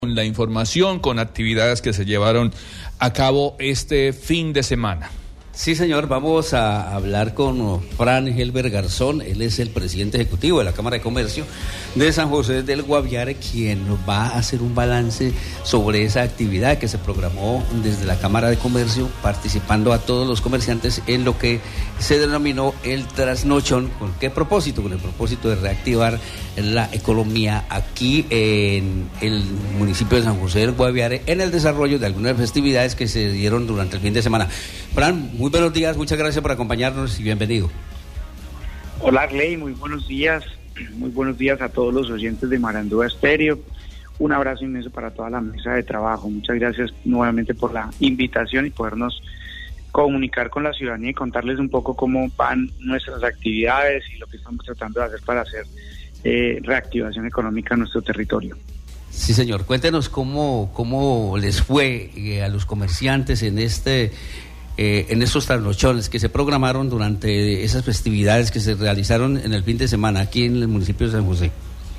Con la información, con actividades que se llevaron a cabo este fin de semana. Sí, señor, vamos a hablar con Fran Helber Garzón. Él es el presidente ejecutivo de la Cámara de Comercio de San José del Guaviare, quien nos va a hacer un balance sobre esa actividad que se programó desde la Cámara de Comercio, participando a todos los comerciantes en lo que se denominó el trasnochón. ¿Con qué propósito? Con el propósito de reactivar la economía aquí en el municipio de San José del Guaviare, en el desarrollo de algunas festividades que se dieron durante el fin de semana. Fran, muy buenos días, muchas gracias por acompañarnos y bienvenido. Hola Arley, muy buenos días a todos los oyentes de Marandúa Estéreo. Un abrazo inmenso para toda la mesa de trabajo. Muchas gracias nuevamente por la invitación y podernos comunicar con la ciudadanía y contarles un poco cómo van nuestras actividades y lo que estamos tratando de hacer para hacer reactivación económica en nuestro territorio. Sí, señor, cuéntenos cómo les fue a los comerciantes en estos trasnochones que se programaron durante esas festividades que se realizaron en el fin de semana aquí en el municipio de San José.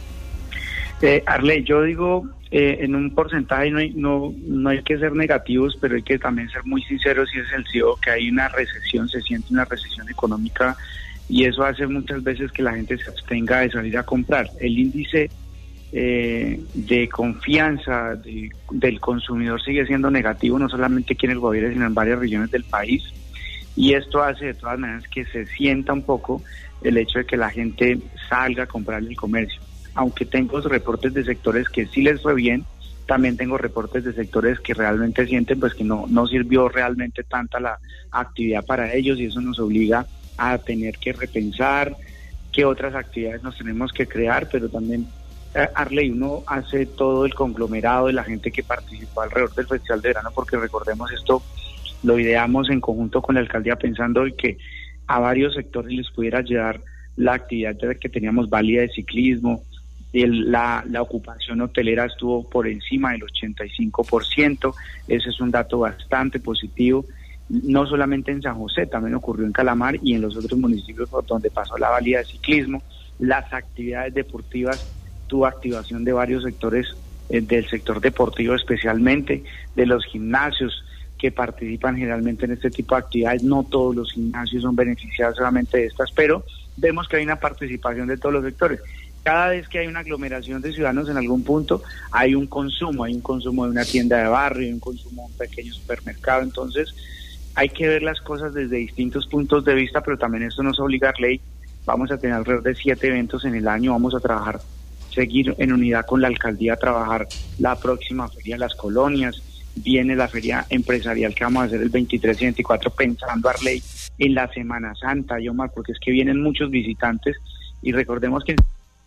Arley, yo digo, en un porcentaje no hay que ser negativos, pero hay que también ser muy sinceros y es el CEO que hay una recesión, se siente una recesión económica y eso hace muchas veces que la gente se abstenga de salir a comprar. El índice de confianza del consumidor sigue siendo negativo, no solamente aquí en el gobierno, sino en varias regiones del país, y esto hace de todas maneras que se sienta un poco el hecho de que la gente salga a comprar en el comercio. Aunque tengo reportes de sectores que sí les fue bien, también tengo reportes de sectores que realmente sienten pues que no sirvió realmente tanta la actividad para ellos, y eso nos obliga a tener que repensar qué otras actividades nos tenemos que crear, pero también Arley, uno hace todo el conglomerado de la gente que participó alrededor del Festival de Verano, porque recordemos esto, lo ideamos en conjunto con la alcaldía pensando en que a varios sectores les pudiera llegar la actividad que teníamos válida de ciclismo, la ocupación hotelera estuvo por encima del 85%, ese es un dato bastante positivo, no solamente en San José, también ocurrió en Calamar y en los otros municipios por donde pasó la válida de ciclismo. Las actividades deportivas, tuvo activación de varios sectores, del sector deportivo especialmente, de los gimnasios que participan generalmente en este tipo de actividades. No todos los gimnasios son beneficiados solamente de estas, pero vemos que hay una participación de todos los sectores. Cada vez que hay una aglomeración de ciudadanos en algún punto, hay un consumo de una tienda de barrio, hay un consumo de un pequeño supermercado. Entonces hay que ver las cosas desde distintos puntos de vista, pero también esto nos obliga a ley. Vamos a tener alrededor de 7 eventos en el año, vamos a seguir en unidad con la alcaldía a trabajar la próxima feria de las colonias, viene la feria empresarial que vamos a hacer el 23 y 24, pensando Arley en la Semana Santa, Yomar, porque es que vienen muchos visitantes y recordemos que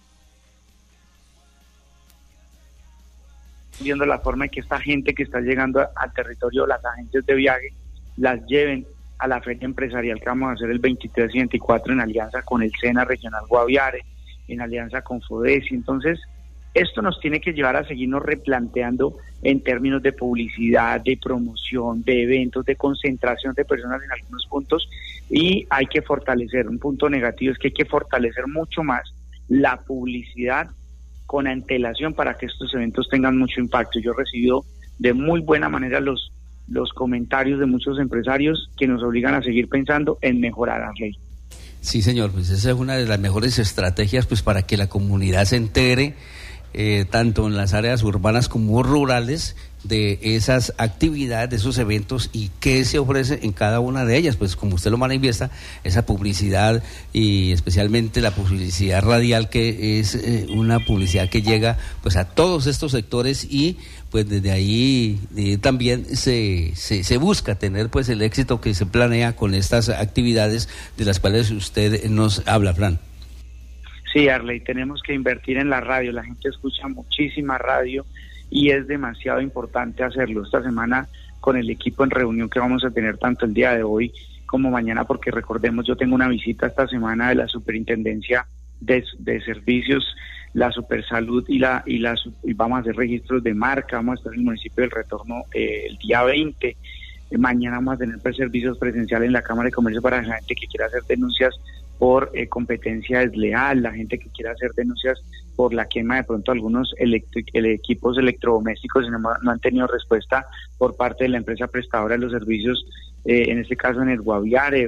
viendo la forma en que esta gente que está llegando al territorio, las agencias de viaje, las lleven a la feria empresarial que vamos a hacer el 23 y 24 en alianza con el SENA Regional Guaviare, en alianza con FODESI. Entonces, esto nos tiene que llevar a seguirnos replanteando en términos de publicidad, de promoción, de eventos, de concentración de personas en algunos puntos, y hay que fortalecer, un punto negativo es que hay que fortalecer mucho más la publicidad con antelación para que estos eventos tengan mucho impacto. Yo he recibido de muy buena manera los comentarios de muchos empresarios que nos obligan a seguir pensando en mejorar la ley. Sí, señor, pues esa es una de las mejores estrategias pues para que la comunidad se entere, tanto en las áreas urbanas como rurales, de esas actividades, de esos eventos y qué se ofrece en cada una de ellas. Pues como usted lo manifiesta, esa publicidad y especialmente la publicidad radial, que es una publicidad que llega pues a todos estos sectores, y pues desde ahí también se busca tener pues el éxito que se planea con estas actividades de las cuales usted nos habla, Fran. Sí, Arley, tenemos que invertir en la radio, la gente escucha muchísima radio y es demasiado importante hacerlo. Esta semana con el equipo en reunión que vamos a tener tanto el día de hoy como mañana, porque recordemos, yo tengo una visita esta semana de la Superintendencia de Servicios, la Supersalud y vamos a hacer registros de marca, vamos a estar en el municipio del Retorno el día 20, mañana vamos a tener servicios presenciales en la Cámara de Comercio para la gente que quiera hacer denuncias por competencia desleal, la gente que quiera hacer denuncias por la quema de pronto algunos equipos electrodomésticos y no han tenido respuesta por parte de la empresa prestadora de los servicios, en este caso en el Guaviare,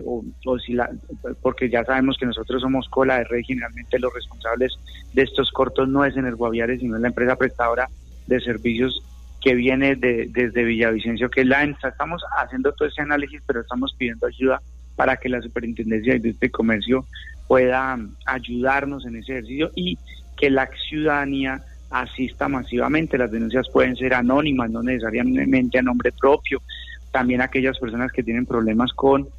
porque ya sabemos que nosotros somos cola de red, generalmente los responsables de estos cortos no es en el Guaviare, sino en la empresa prestadora de servicios que viene desde Villavicencio, que es la ENSA. Estamos haciendo todo ese análisis, pero estamos pidiendo ayuda para que la Superintendencia de Industria y Comercio pueda ayudarnos en ese ejercicio y que la ciudadanía asista masivamente. Las denuncias pueden ser anónimas, no necesariamente a nombre propio. También aquellas personas que tienen problemas con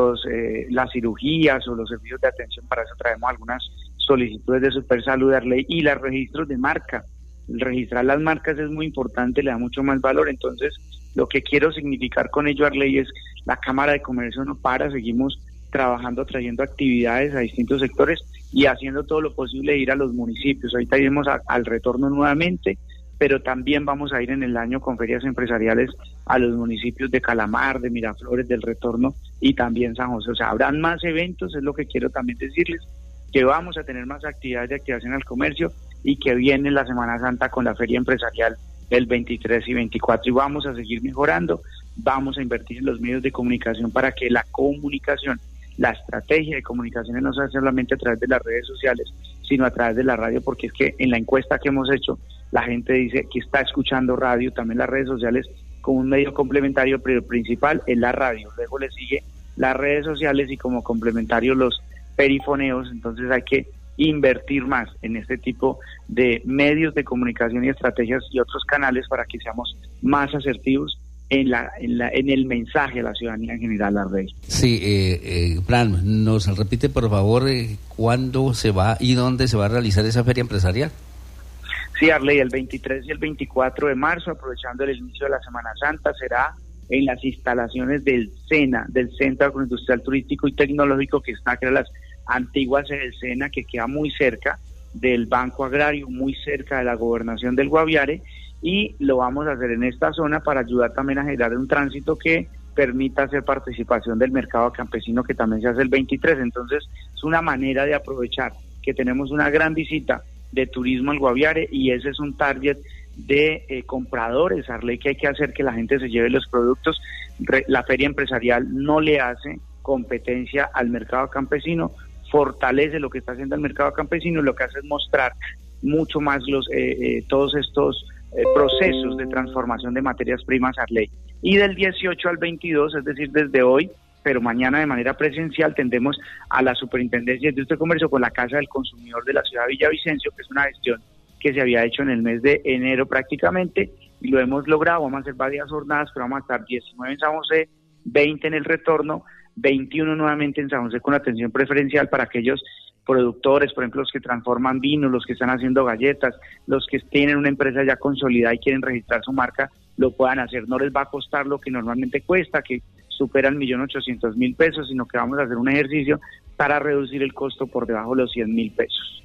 las cirugías o los servicios de atención, para eso traemos algunas solicitudes de Supersalud, Arley, y los registros de marca. El registrar las marcas es muy importante, le da mucho más valor. Entonces, lo que quiero significar con ello, Arley, es la Cámara de Comercio no para, seguimos trabajando, trayendo actividades a distintos sectores y haciendo todo lo posible de ir a los municipios. Ahorita iremos al retorno nuevamente, pero también vamos a ir en el año con ferias empresariales a los municipios de Calamar, de Miraflores, del Retorno y también San José. O sea, habrán más eventos, es lo que quiero también decirles, que vamos a tener más actividades de activación al comercio y que viene la Semana Santa con la feria empresarial el 23 y 24 y vamos a seguir mejorando, vamos a invertir en los medios de comunicación para que la comunicación, la estrategia de comunicaciones no sea solamente a través de las redes sociales, sino a través de la radio, porque es que en la encuesta que hemos hecho, la gente dice que está escuchando radio, también las redes sociales como un medio complementario, pero el principal es la radio, luego le sigue las redes sociales y como complementario los perifoneos. Entonces hay que invertir más en este tipo de medios de comunicación y estrategias y otros canales para que seamos más asertivos en el mensaje a la ciudadanía en general, la red. Sí, Fran, ¿nos repite por favor cuándo se va y dónde se va a realizar esa feria empresarial? Sí, Arley, el 23 y el 24 de marzo, aprovechando el inicio de la Semana Santa, será en las instalaciones del SENA, del Centro Agroindustrial Turístico y Tecnológico, que era las antiguas del SENA, que queda muy cerca del Banco Agrario, muy cerca de la Gobernación del Guaviare, y lo vamos a hacer en esta zona para ayudar también a generar un tránsito que permita hacer participación del mercado campesino, que también se hace el 23. Entonces es una manera de aprovechar que tenemos una gran visita de turismo al Guaviare y ese es un target de compradores, Arley, que hay que hacer que la gente se lleve los productos. La feria empresarial no le hace competencia al mercado campesino, fortalece lo que está haciendo el mercado campesino y lo que hace es mostrar mucho más todos estos procesos de transformación de materias primas, Arley. Y del 18 al 22, es decir, desde hoy, pero mañana de manera presencial, tendremos a la Superintendencia de Industria y Comercio con la Casa del Consumidor de la ciudad de Villavicencio, que es una gestión que se había hecho en el mes de enero prácticamente, y lo hemos logrado. Vamos a hacer varias jornadas, pero vamos a estar 19 en San José, 20 en el Retorno, 21 nuevamente en San José con atención preferencial para aquellos productores, por ejemplo, los que transforman vino, los que están haciendo galletas, los que tienen una empresa ya consolidada y quieren registrar su marca, lo puedan hacer. No les va a costar lo que normalmente cuesta, que supera 1.800.000 pesos, sino que vamos a hacer un ejercicio para reducir el costo por debajo de los 100.000 pesos.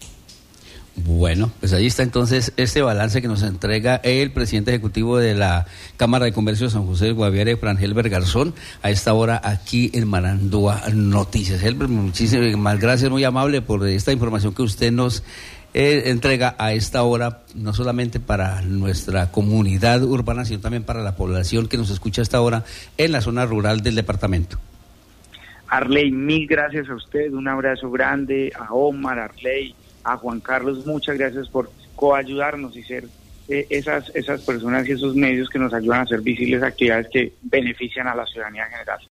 Bueno, pues ahí está entonces este balance que nos entrega el presidente ejecutivo de la Cámara de Comercio de San José del Guaviare, Fran Helber Garzón, a esta hora aquí en Marandúa Noticias. Helber, muchísimas gracias, muy amable por esta información que usted nos entrega a esta hora, no solamente para nuestra comunidad urbana, sino también para la población que nos escucha a esta hora en la zona rural del departamento. Arley, mil gracias a usted, un abrazo grande, a Omar, Arley, a Juan Carlos, muchas gracias por coayudarnos y ser esas personas y esos medios que nos ayudan a hacer visibles actividades que benefician a la ciudadanía en general.